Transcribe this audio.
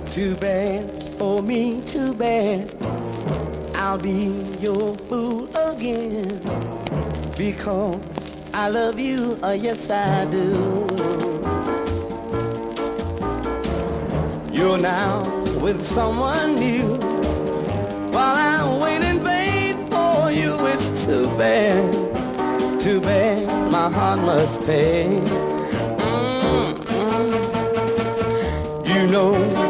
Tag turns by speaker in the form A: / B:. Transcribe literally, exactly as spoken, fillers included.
A: Too bad for me, too bad. I'll be your fool again because I love you, oh yes I do. You're now with someone new while I'm waiting, babe, for you. It's too bad, too bad, my heart must pay. Mm-mm. You know